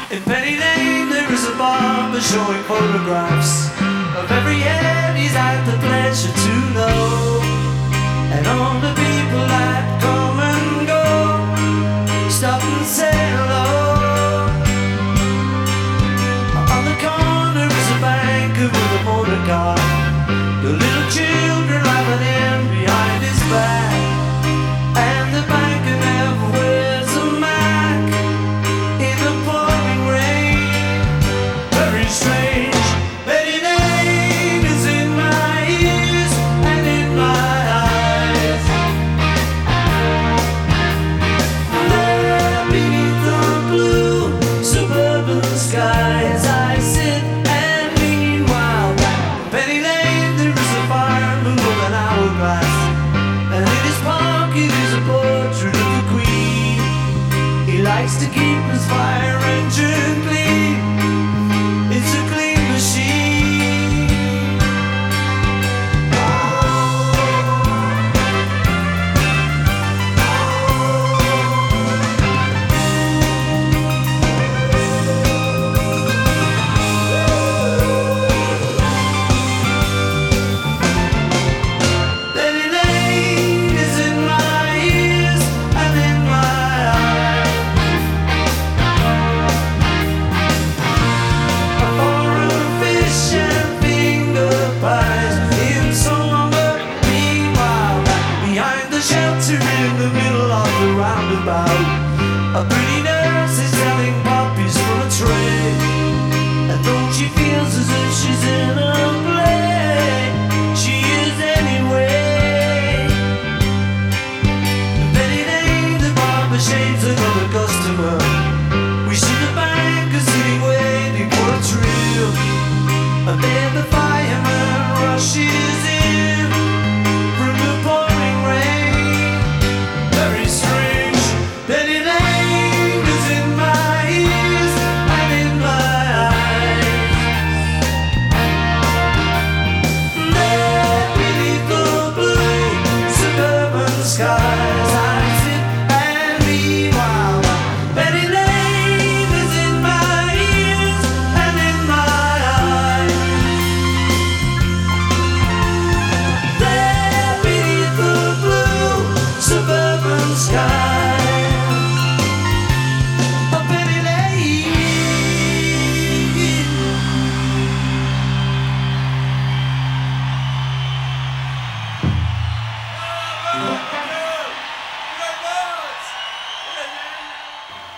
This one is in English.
In Penny Lane there is a barber showing photographs of every head he's had the pleasure to know, and all the people that come and go stop and say hello. On the corner is a banker with a motor car, the little children laughing in behind his back, and the banker never wears a Mac in the pouring rain. Very strange. Penny Lane is in my ears and in my eyes. There beneath the blue suburban skies I sit, and meanwhile back in Penny Lane there is a fireman with an hourglass, and in his pocket is a portrait of the Queen. He likes to keep his fire engine clean. It's a clean machine. Penny Lane is in my ears and in my eyes. A foreign fish and finger pies in summer. Meanwhile, back behind the shelter in the middle of the roundabout, a pretty nurse is selling puppies for a tray, and though she feels as if she's in a play, she is anyway. Penny Lane, the barber shades